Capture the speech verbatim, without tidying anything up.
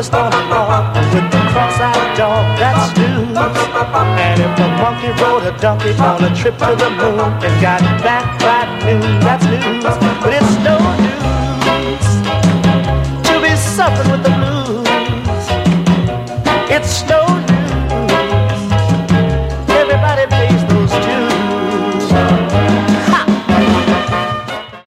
twist on the law with the cross-eyed dog, that's news. And if a monkey rode a donkey on a trip to the moon and got back by noon, that's news.